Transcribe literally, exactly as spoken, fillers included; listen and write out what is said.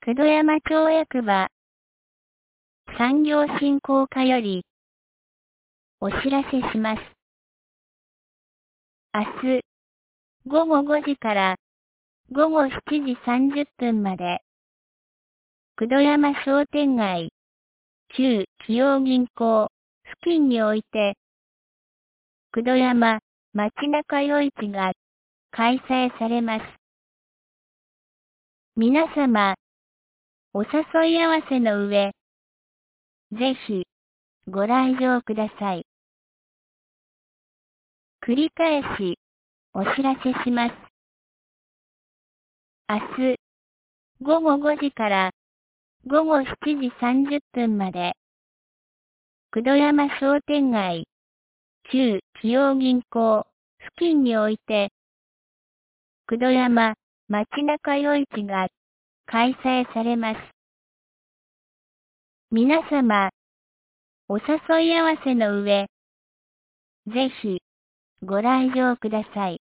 九度山町役場産業振興課よりお知らせします。明日午後ごじから午後しちじさんじゅっぷんまで九度山商店街旧紀陽銀行付近において九度山街中夜市が開催されます。皆様お誘い合わせの上ぜひご来場ください。繰り返しお知らせします。明日午後ごじから午後しちじさんじゅっぷんまで九度山商店街旧紀陽銀行付近において九度山街中夜市が開催されます。皆様お誘い合わせの上ぜひご来場ください。